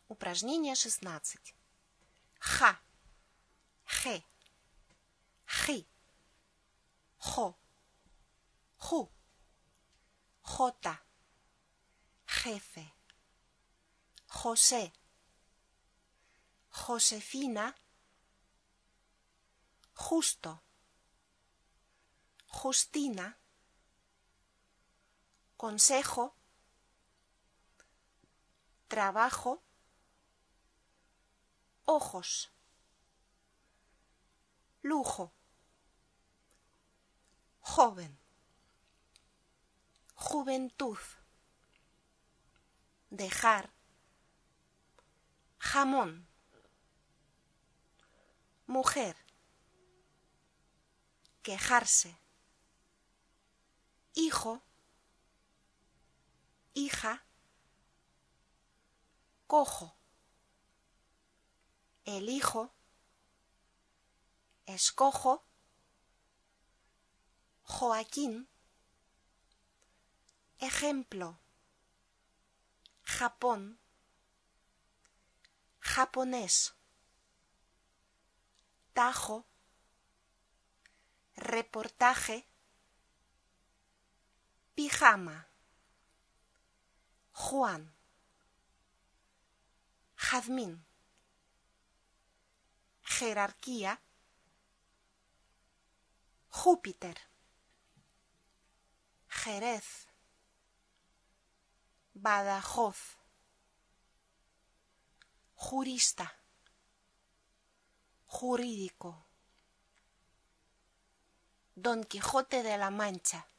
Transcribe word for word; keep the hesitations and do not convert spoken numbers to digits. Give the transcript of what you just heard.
Упражнение шестнадцать. Ха, хе, хи, хо, ху, jota, jefe, José, Josefina, justo, Justina, consejo, trabajo, ojos, lujo, joven, juventud, dejar, jamón, mujer, quejarse, hijo, hija, cojo, elijo, escojo, Joaquín, ejemplo, Japón, japonés, tajo, reportaje, pijama, Juan, jazmín, jerarquía, Júpiter, Jerez, Badajoz, jurista, jurídico, Don Quijote de la Mancha.